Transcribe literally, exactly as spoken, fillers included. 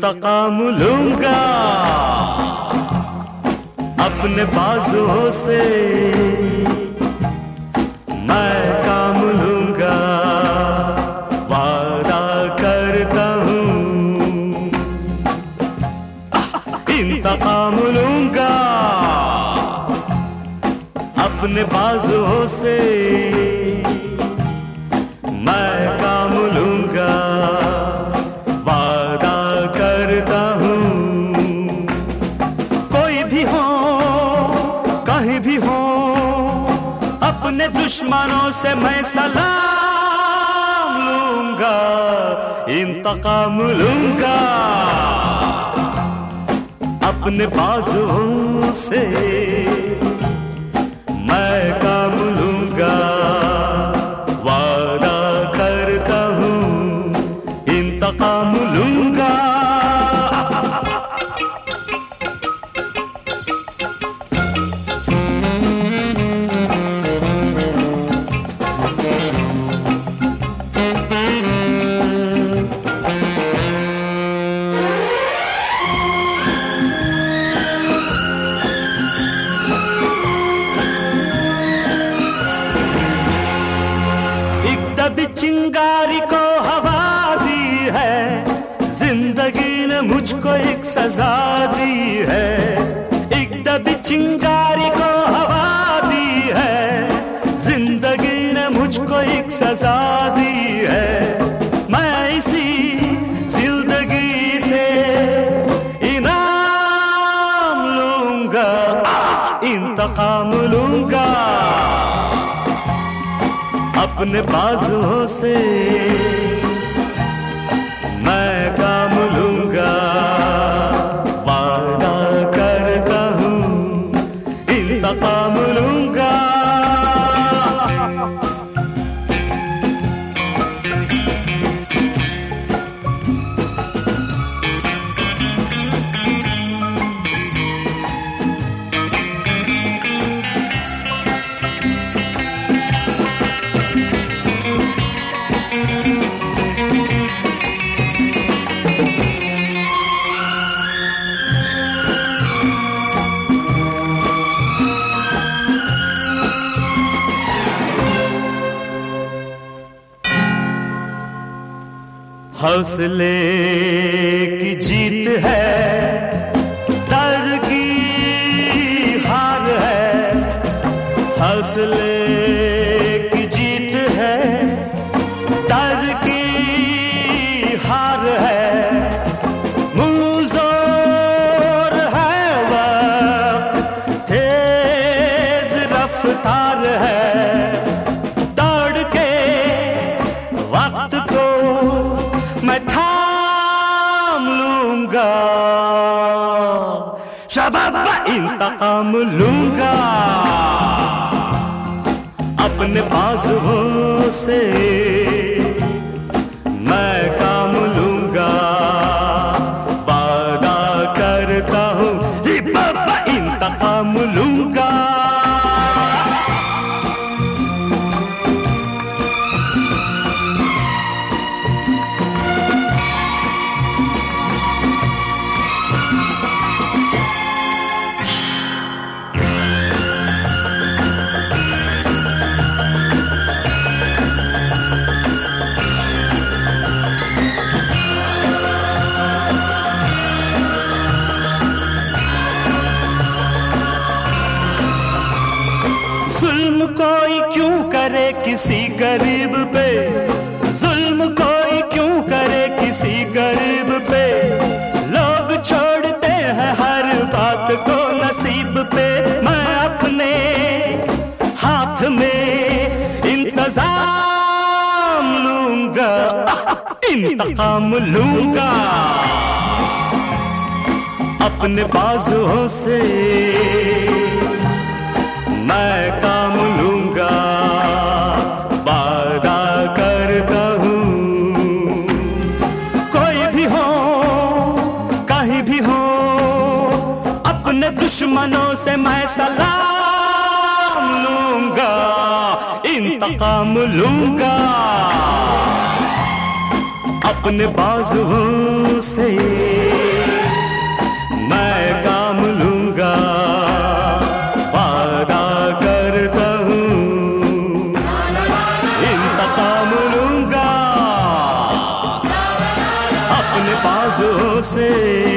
इंतकाम लूंगा अपने बाजुओं से, मैं काम लूंगा वादा करता हूँ। इंतकाम लूंगा अपने बाजुओं से, मैं काम लूंगा वादा करता हूँ। कोई भी हो कहीं भी हो अपने दुश्मनों से मैं सलाम लूंगा, इंतकाम लूंगा अपने बाजुओं से, मैं काम लूंगा वादा करता हूँ। इंतकाम लूंगा चिंगारी को हवा दी है, जिंदगी ने मुझको एक सजा दी है। एक दबी चिंगारी को हवा दी है, जिंदगी ने मुझको एक सजा दी है। मैं इसी जिंदगी से इनाम लूंगा, इंतकाम लूंगा अपने बाजुओं से, मैं काम लूंगा वादा करता हूँ। इंतकाम लूंगा हौसले की जीत है, डर की हार है। हौसले की जीत है, डर की हार है। मुज़ोर है वक्त, तेज रफ्तार है। दौड़ के वक्त को मैं थाम लूंगा, शबाब इंतकाम लूंगा अपने बाजुओं से, मैं काम लूंगा वादा करता हूँ। बाबा इंतकाम लूंगा जुल्म कोई क्यों करे किसी गरीब पे, जुल्म कोई क्यों करे किसी गरीब पे। लोग छोड़ते हैं हर बात को नसीब पे, मैं अपने हाथ में इंतजाम लूंगा, इंतकाम लूंगा अपने बाजुओं से, मैं काम लूंगा वादा करता हूँ। कोई भी हो कहीं भी हो अपने दुश्मनों से मैं सलाम लूंगा, इंतकाम लूंगा अपने बाजुओं से मैं काम लूंगा, वादा करता हूँ इंतकाम लूंगा अपने बाजुओं से।